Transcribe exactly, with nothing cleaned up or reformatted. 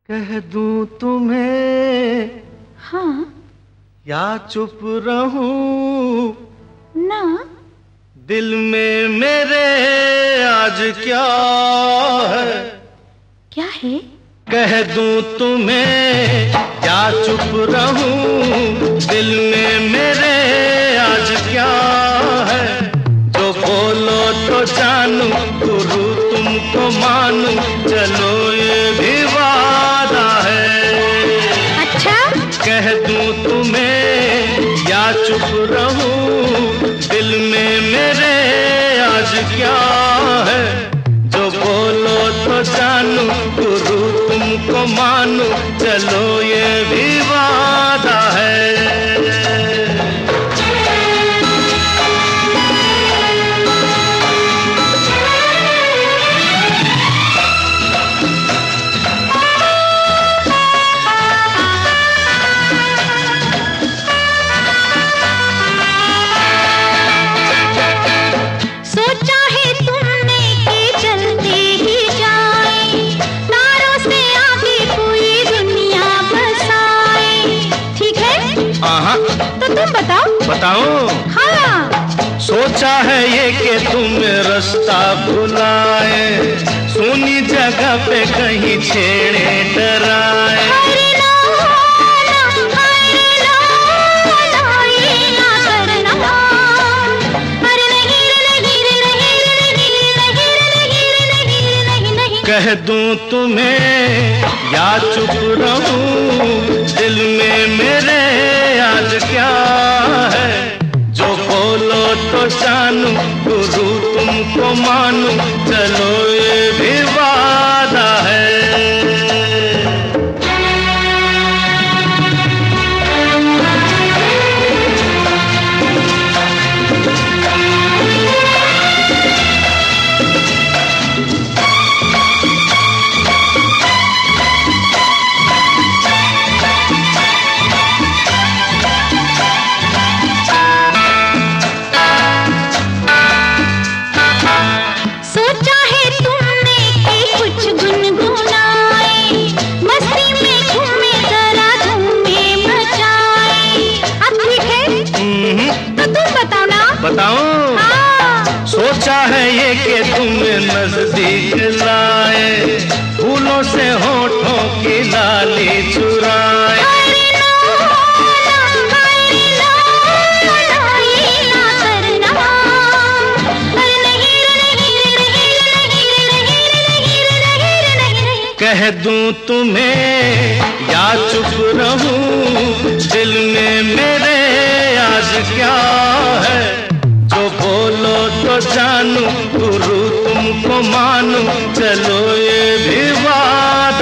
कह दूं तुम्हें हाँ या चुप रहूं ना, दिल में मेरे आज क्या है? क्या है? कह दूं तुम्हें या चुप रहूं, दिल में मेरे आज क्या है? जो बोलो तो जानूं, गुरु तुमको मानूं, चलो ये भी वादा है। अच्छा? कह दूं तुम्हें या चुप रहूं, दिल में मेरे आज क्या है? जो बोलो तो जानूं, गुरु तुमको मानूं, चलो ये भी वादा है। तो तुम बताओ। बताओ? हाँ। सोचा है ये कि तुम रास्ता भुलाए, सुनी जगह पे कहीं छेड़े डराए। कह दूं तुम्हें या चुप रहूं, दिल में मेरे आज क्या है? जो बोलो तो जानूं, गुरु तुमको मानूं, चलो ये भी वादा है। बताऊं? हाँ। सोचा है ये कि तुम्हें नजदीक लाए, फूलों से होठों की लाली चुराए। कह दूं तुम्हें या चुप रहूं, दिल में मेरे आज क्या है? जो बोलो तो जानूं, गुरु तुमको मानूं, चलो ये भी वादा